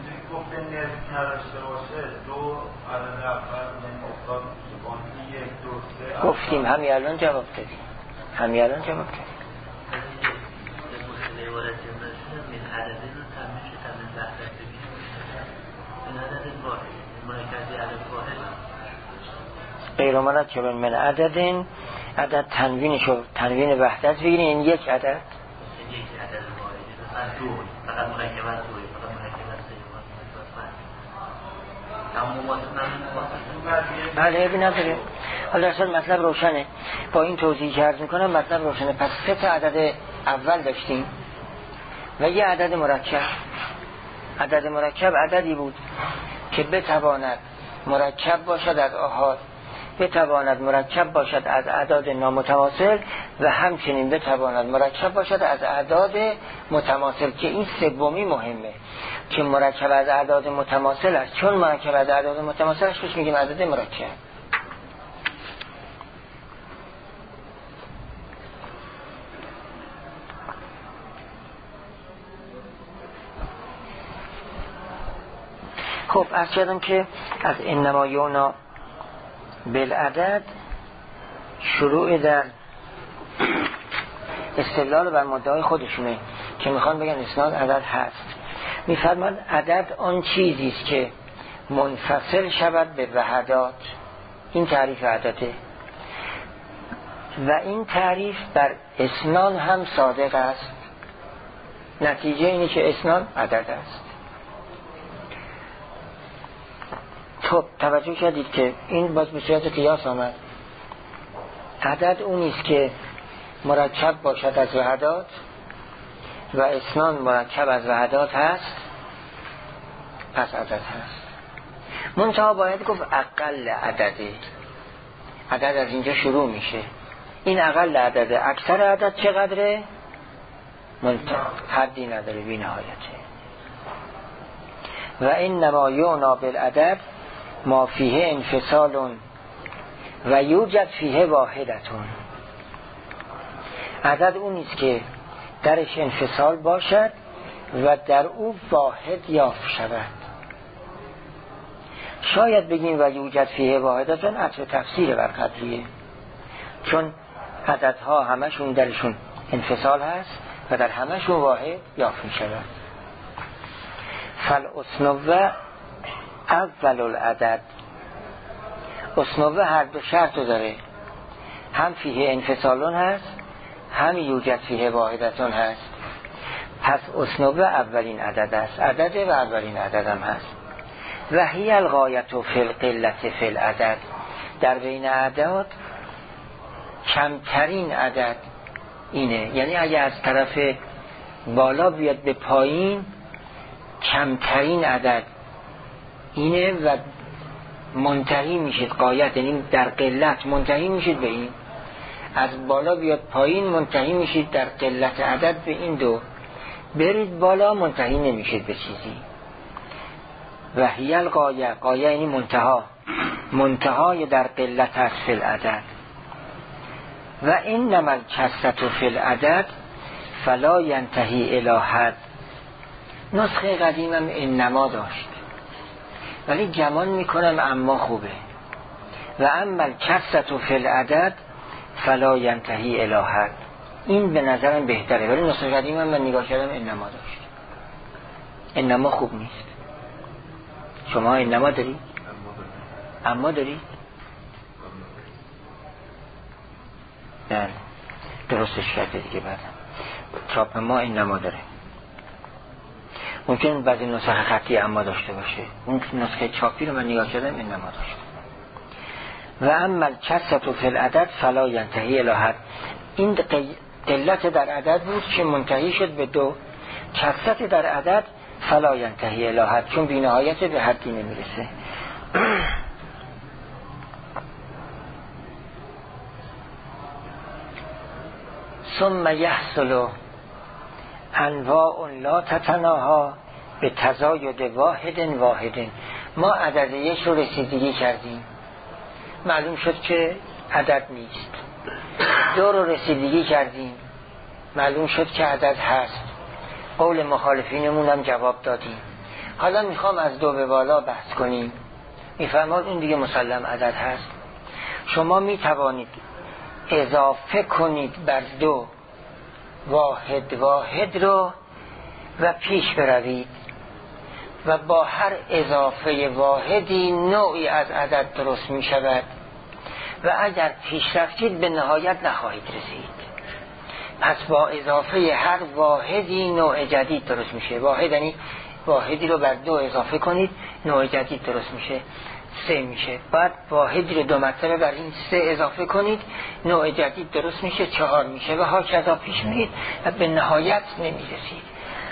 گفتیم همین الان جواب دادیم. غیر مرکب من عدد، عدد تنوینشو تنوین وحدت بگیرین، این یک عدد، یک عدد واحد، دو فقط مرکب از دوی، فقط مرکب از سه. بله بی نداره. حالا اصلا مطلب روشنه، با این توضیح که عرض میکنم مطلب روشنه. پس سه تا عدد اول داشتیم و یه عدد مرکب. عدد مرکب عددی بود که بتواند مرکب باشد از آحاد، بتواند مرکب باشد از اعداد نامتماثل و همچنین بتواند مرکب باشد از اعداد متماثل، که این سومی مهمه که مرکب از اعداد متماثل است. چون مرکب از اعداد متماثل است بهش میگیم عدد مرکب. خب عرض کردم که از انما یونا بالعدد شروع در استدلال بر مدعای خودشونه که میخوان بگن اسناد عدد هست. میفرماد عدد آن چیزی است که منفصل شود به وحدات. این تعریف عدده و این تعریف بر اسناد هم صادق است. نتیجه اینه که اسناد عدد است. خب توجه کردید که این باز به صورت قیاس آمد. عدد اونیست که مرکب باشد از وحدات و اسناد مرکب از وحدات هست، پس عدد هست. منتها باید گفت اقل عدده. عدد از اینجا شروع میشه. این اقل عدده. اکثر عدد چقدره؟ حدی نداره، بی نهایته. و این نمایونا بالعدد ما فیه انفصال و یوجد فیه واحدتون. عدد اون نیست که درش انفصال باشد و در او واحد یافت شود. شاید بگیم و یوجد فیه واحدتون عطف تفسیر بر قبلیه، چون عددها همشون درشون انفصال هست و در همشون واحد یافت می شود. فالاسنوه اول العدد. اسنوه هر دو شرط داره، هم فیه انفصالون هست هم یوجد فیه واحدتون هست. پس اسنوه اولین عدد است، عدد و اولین عدد هم هست. و هی الغایت فی القلت فی العدد. در بین اعداد کمترین عدد اینه، یعنی اگه از طرف بالا بیاد به پایین کمترین عدد اینه و منتهی میشید غایت، یعنی در قلت منتهی میشید به این. از بالا بیاد پایین منتهی میشید در قلت عدد به این دو. برید بالا منتهی نمیشید به چیزی. و هی الغایه، غایه یعنی منتها، منتهای در قلت است فی العدد. و انما الکثرة فی العدد فلا ینتهی الی حد. نسخه قدیمم انما داشت ولی گمان میکنم اما خوبه. و اما الکثرة فی العدد فلا ینتهی الی حد. این به نظرم بهتره، ولی نسخه قدیمم من نگاه کردم انما داشت. انما خوب نیست. شما انما دارید؟ اما دارید؟ نه درستش کرده دیگه. بعد چاپ ما انما داره. ممکن بعضی نسخه خطی اما داشته باشه. اون نسخه چاپی رو من نگاه کردم انما داشت. و اما الکثرة فی العدد فلا ینتهی الی حد. این قلت در عدد بود که منتهی شد به دو. کثرت در عدد فلا ینتهی الی حد، چون بی نهایت به حدی نمیرسه. ثم یحصل انواع لا تتناها به تزاید واحد. ما عدد یک رو رسیدگی کردیم، معلوم شد که عدد نیست. دو رو رسیدگی کردیم، معلوم شد که عدد هست. قول مخالفینمون هم جواب دادیم. حالا میخوام از دو به بالا بحث کنیم. میفرماد این دیگه مسلم عدد هست. شما میتوانید اضافه کنید بر دو واحد رو و پیش بروید و با هر اضافه واحدی نوعی از عدد درست می شود. و اگر پیش رفتید به نهایت نخواهید رسید. پس با اضافه هر واحدی نوع جدید درست میشه. واحد یعنی واحدی رو بر 2 اضافه کنید، نوع جدید درست میشه، 3 میشه. بعد واحدی رو 2 مرتبه بر این 3 اضافه کنید، نوع جدید درست میشه، 4 میشه و هاکذا پیش میرید و به نهایت نمیرسید.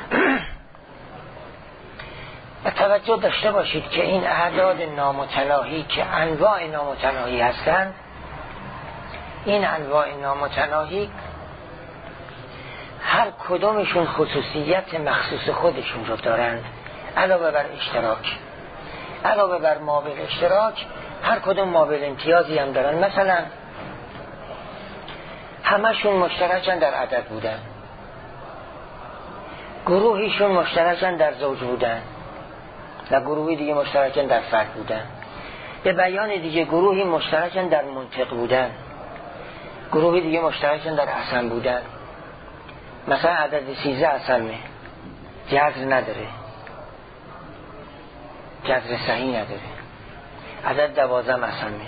و توجه داشته باشید که این اعداد نامتناهی که انواع نامتناهی هستند، این انواع نامتناهی هر کدومشون خصوصیت مخصوص خودشون رو دارند. علاوه بر اشتراک، علاوه بر مابل اشتراک، هر کدوم مابل امتیازی هم دارن. مثلا همشون مشترکن در عدد بودن، گروهیشون مشترکن در زوج بودن و گروهی دیگه مشترکن در فرد بودن. به بیان دیگه گروهی مشترکن در منطق بودن، گروهی دیگه مشترکن در اصم بودن. مثلا عدد 13 اصمه، جذر نداره، جذر صحیح نداره. عدد 12 اصمه،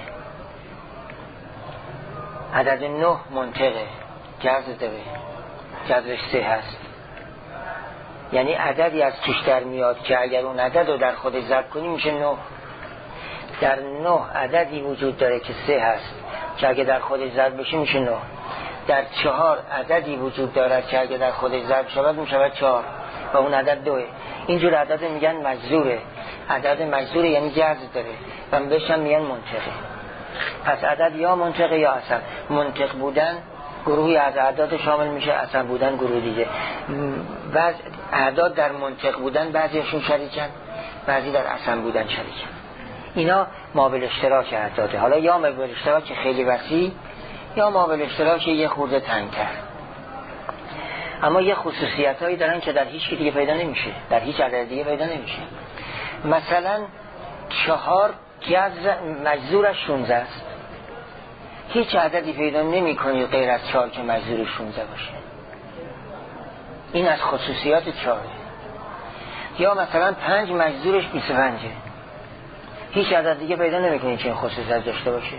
عدد 9 منطقه، جذر داره، جذرش 3 هست. یعنی عددی از توش در میاد که اگر اون عدد رو در خودش ضرب کنی میشه 9. در 9 عددی وجود داره که 3 هست که اگر در خودش ضرب بشه میشه 9. در 4 عددی وجود دارد که اگر در خودش ضرب شود میشه 4 و اون عدد 2. اینجور عدد میگن مجذوره. عدد مجذوره یعنی جذر داره و بهش هم میگن منطقه. پس عدد یا منطقه یا اصم. منطق بودن گروهی از اعداد شامل میشه، اصم بودن گروه دیگه. بعض اعداد در منطق بودن بعضیشون شریکن، بعضی در اصم بودن شریکن. اینا مابل اشتراک اعداده. حالا یا مابل اشتراک خیلی وسیع یا مابل اشتراک یه خورده تنگتر. اما یه خصوصیت هایی دارن که در هیچ کی دیگه پیدا نمیشه، در هیچ عدد دیگه پیدا نمیشه. مثلا 4 جذر مجذورش 16 است. هیچ عددی پیدا نمی کنید غیر از 4 که مجذور 16 باشه. این از خصوصیات 4. یا مثلا 5 مجذورش 25. هیچ عدد دیگه پیدا نمی کنید که این خصوصیت داشته باشه.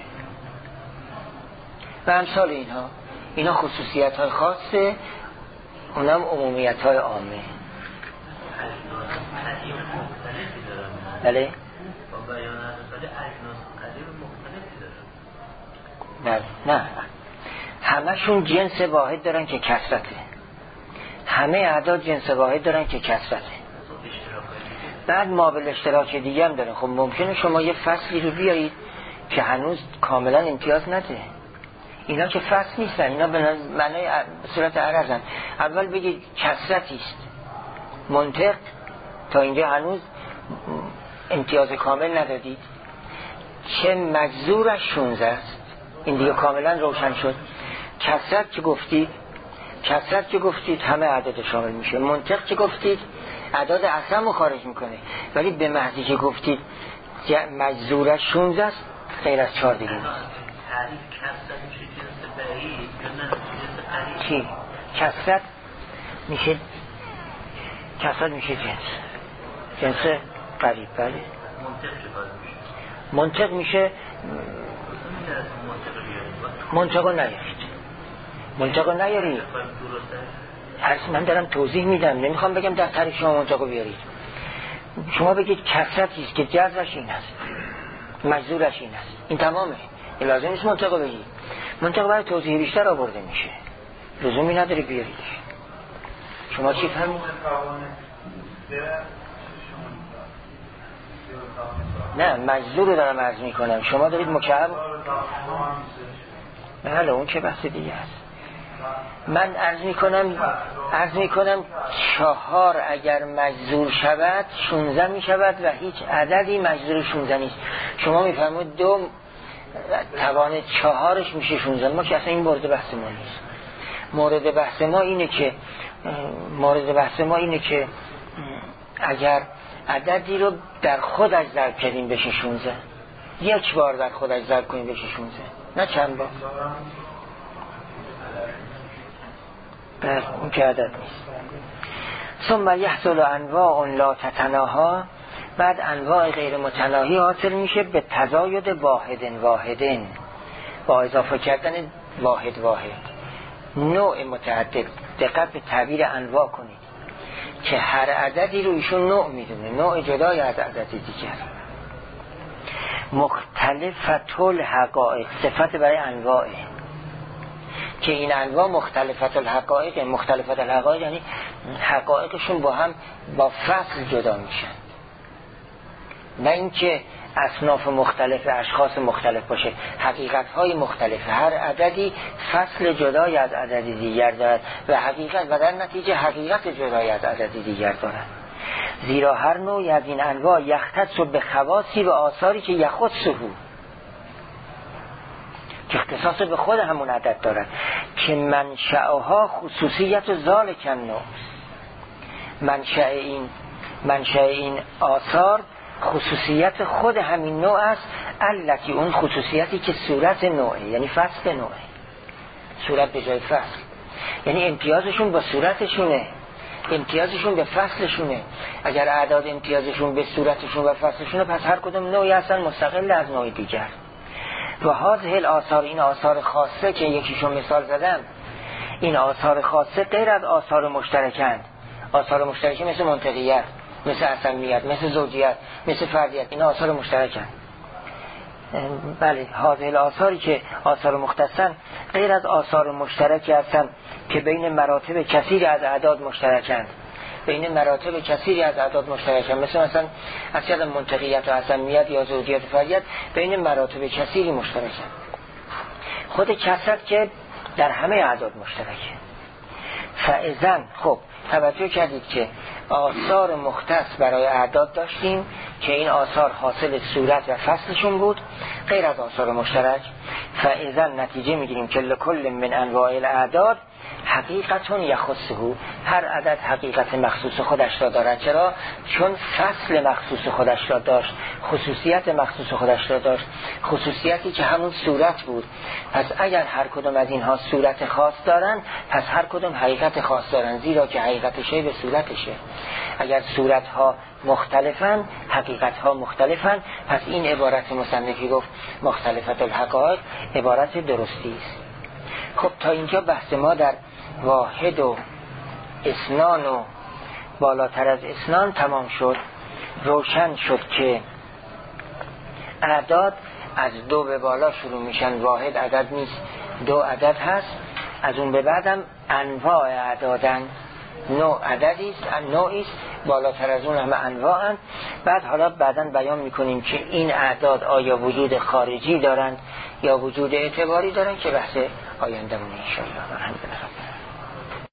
و امثال اینها. اینا خصوصیت های خاصه، اونم عمومیت های عامه. بله؟ نه همشون جنس واحد دارن که کثرته. همه اعداد جنس واحد دارن که کثرته. بعد مابل اشتراک دیگه هم دارن. خب ممکنه شما یه فصلی رو بیارید که هنوز کاملا امتیاز نده. اینا که فصل نیستن، اینا به معنای صورت عرضن. اول بگید کثرتی است منطق، تا اینجا هنوز امتیاز کامل ندادید. چه مجذورش 16 است، این دیگه کاملا روشن شد. کثرت که گفتید همه اعداد شامل میشه. منطق که گفتید اعداد اصم رو خارج میکنه. ولی به محضی که گفتید مجذورش 16 است غیر از 4 دیگه نیست. چی؟ کثرت میشه جنس قریب. بله منطق میشه منطقو نیارید. من دارم توضیح میدم، نمیخوام بگم در طریق شما منطقو بیارید. شما بگید کثرتی است که جذرش این است، مجذورش این است، این تمامه. لازم نیست منطقو بگید. منطق برای توضیح بیشتر آورده میشه، لزومی نداره بیاریدش. شما چی فهمید؟ نه مجذور رو دارم عرض میکنم، شما دارید مکعب. بله اون چه بحث دیگه است. من عرض میکنم 4 اگر مجذور شود 16 میشود و هیچ عددی مجذور 16 نیست. شما میفهمید 2 توان 4ش میشه 16. ما که اصلا این مورد بحث ما نیست. مورد بحث ما اینه که اگر عددی رو در خودش ضرب کردیم بشه 16. یک بار در خودش ضرب کنیم بشه 16، نه چند بار. بس اون که عدد نیست. ثم یحصل انواع لا تتناها، بعد انواع غیر متناهی حاصل میشه به تزاید واحدن. با اضافه کردن واحد نوع متعدد. دقت به تعبیر انواع کنید که هر عددی رو ایشون نوع میدونه، نوع جدای از عدد دیگر. مختلفت الحقائق صفت برای انواعه که این انواع مختلفت الحقائق. مختلفت الحقائق یعنی حقایقشون با هم با فصل جدا میشن، نه اینکه اصناف مختلف اشخاص مختلف باشه، حقیقت‌های مختلف. هر عددی فصل جدای از عدد دیگر دارد و حقیقت و در نتیجه حقیقت جدای از عدد دیگر دارد. زیرا هر نوعی از این انواع یختص به خواصی و آثاری که یخصه، که اختصاص به خود همون عدد دارد، که منشأها خصوصیت ذالک النوع. منشأ این آثار خصوصیت خود همین نوع است. التی اون خصوصیتی که صورت نوعه، یعنی فصل نوعه، صورت به جای فصل، یعنی امتیازشون با صورتشونه، امتیازشون به فصلشونه. اگر اعداد امتیازشون به صورتشون و فصلشونه، پس هر کدوم نوعی هستن مستقل از نوع دیگر. و هذه الآثار، این آثار خاصه که یکیشون مثال زدم، این آثار خاصه غیر از آثار مشترکند. آثار مشترکه مثل منطقیت، مثل اصمیت، مثل زوجیت، مثل فردیت، این آثار مشترکند. بله، هذه الآثاری که آثار مختصن غیر از آثار مشترکی هستند که بین مراتب کثیری از اعداد مشترکند. بین مراتب کثیری از اعداد مشترکند، مثلا اصلا منطقیت و اصمیت یا زوجیت و فردیت بین مراتب کثیری مشترکند. خود کثرت که در همه اعداد مشترکه. فاذن خب توجه کردید که آثار مختص برای اعداد داشتیم که این آثار حاصل صورت و فصلشون بود غیر از آثار مشترک. فاذن نتیجه میگیریم که لکل من انواع الاعداد حقیقتون یخصه، هر عدد حقیقت مخصوص خودش را دارد. چرا؟ چون فصل مخصوص خودش را داشت، خصوصیت مخصوص خودش را داشت، خصوصیتی که همون صورت بود. پس اگر هر کدوم از اینها صورت خاص دارن، پس هر کدوم حقیقت خاص دارن، زیرا که حقیقتشه به صورتشه. اگر صورتها مختلفن، حقیقتها مختلفن، پس این عبارت مصنفی گفت مختلفت الحقائق عبارت درستی است. خب تا اینجا بحث ما در واحد و اثنان و بالاتر از اثنان تمام شد. روشن شد که اعداد از 2 به بالا شروع میشن، واحد عدد نیست، 2 عدد هست. از اون به بعدم انواع اعدادن، نوع عددی است، نوعی است، بالاتر از اون همه انواعن. بعد حالا بعداً بیان میکنیم که این اعداد آیا وجود خارجی دارند یا وجود اعتباری دارند، که بحث آینده‌مون ان شاء الله.